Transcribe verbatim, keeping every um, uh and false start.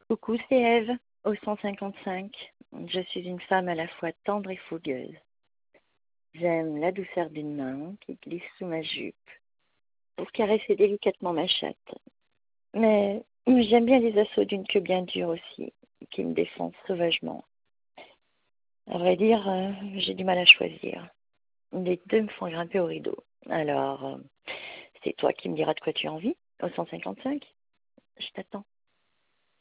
Coucou, c'est Ève, au cent cinquante-cinq. Je suis une femme à la fois tendre et fougueuse. J'aime la douceur d'une main qui glisse sous ma jupe pour caresser délicatement ma chatte. Mais j'aime bien les assauts d'une queue bien dure aussi, qui me défend sauvagement. À vrai dire, euh, j'ai du mal à choisir. Les deux me font grimper au rideau. Alors, euh, c'est toi qui me diras de quoi tu as envie, au cent cinquante-cinq. Je t'attends.